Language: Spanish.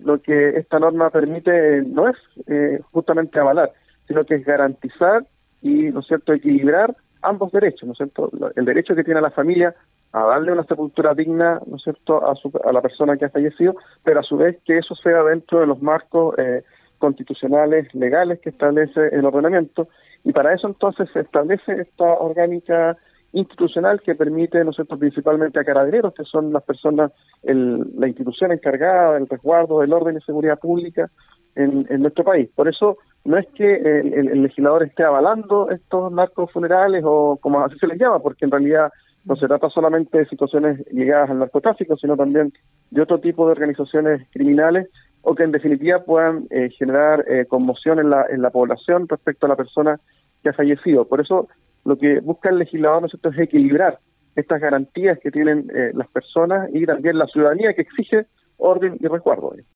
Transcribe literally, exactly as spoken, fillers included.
lo que esta norma permite no es eh, justamente avalar, sino que es garantizar y, ¿no es cierto?, equilibrar ambos derechos, ¿no es cierto?, el derecho que tiene la familia a darle una sepultura digna, ¿no es cierto?, a, su, a la persona que ha fallecido, pero a su vez que eso sea dentro de los marcos eh, constitucionales, legales que establece el ordenamiento, y para eso entonces se establece esta orgánica institucional que permite, ¿no es cierto?, principalmente a carabineros, que son las personas, el, la institución encargada del resguardo del orden y seguridad pública en, en nuestro país. Por eso no es que el, el, el legislador esté avalando estos narcos funerales o como así se les llama, porque en realidad no se trata solamente de situaciones ligadas al narcotráfico, sino también de otro tipo de organizaciones criminales o que en definitiva puedan eh, generar eh, conmoción en la, en la población respecto a la persona que ha fallecido. Por eso lo que busca el legislador, ¿no es cierto?, es equilibrar estas garantías que tienen eh, las personas y también la ciudadanía que exige orden y resguardo.